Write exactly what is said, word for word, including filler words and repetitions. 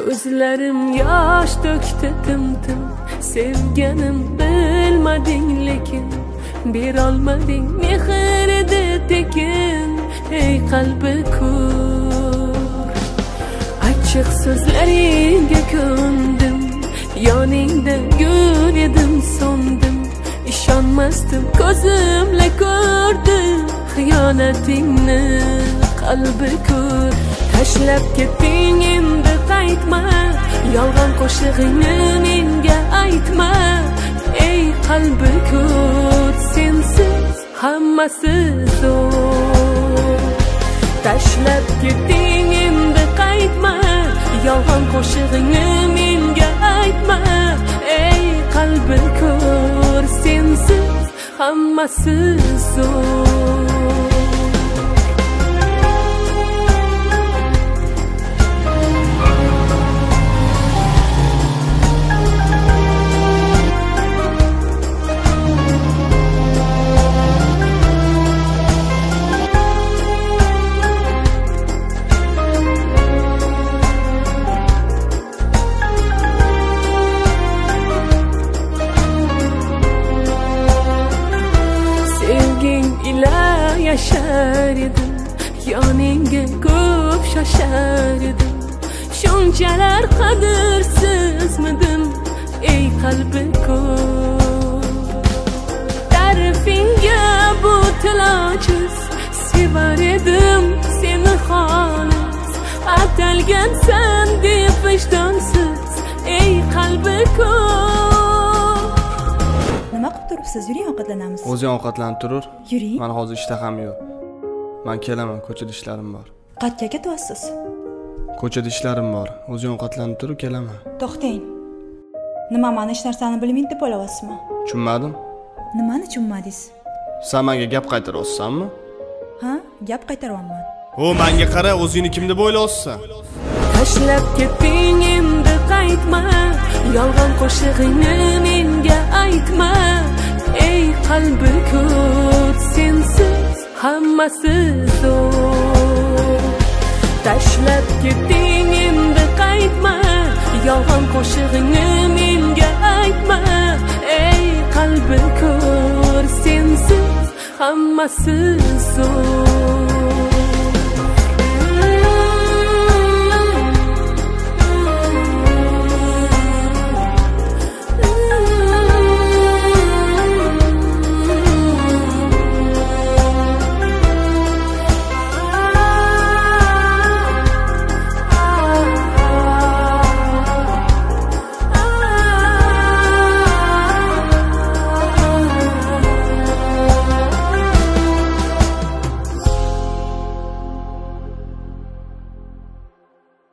Ko'zlarim yosh to'kdi tim-tim, sevganim bilmading lekin, berolmading mehr edi tekin, ey qalbi ko'r. Achchiq so'zlaringga ko'ndim, yoningda gul edim so'ndim, ishonmasdim ko'zimla ko'rdim xiyonatingni, qalbi ko'r. Tashlab ketding endi qaytma, yolg'on qo'shig'ingni menga aytma, ey qalbi ko'r. Sensiz hammasi zo'r. Tashlab ketding endi qaytma, yolg'on qo'shig'ingni menga aytma, ey qalbi ko'r. Sensiz hammasi zo'r. Yashar edim, yoningga ko'p shoshar edim, shunchalar qadrsizmidim, ey qalbi ko'r. Ta'rifingga bu tilochiz, sevar edim seni xolis, atalgansan deb vijdonsiz, ey qalbi ko'r. Nima qilib turibsiz? Yuring, ovqatlanamiz. O'zing ovqatlanib turur. Yuring. Men hozir ishda ham yo'q. Men kelaman, ko'chada ishlarim bor. Qayerga ketyapsiz? Ko'chada ishlarim bor. O'zing ovqatlanib turib kelaman. To'xtang. Nima, meni hech narsani bilmaydi deb o'ylayapsizmi? Tushunmadim. Nimani tushunmadingiz? Sen menga gap qaytaryapsanmi? Ha, gap qaytaryapman. O, menga qara, o'zingni kim deb o'ylayapsan? Tashlab ketding endi qaytma, yolg'on qo'shig'ingni menga aytma, ey qalbi ko'r. Sensiz hammasi zo'r. Tashlab ketding endi qaytma, yolg'on qo'shig'ingni menga aytma, ey qalbi ko'r. Sensiz hammasi zo'r.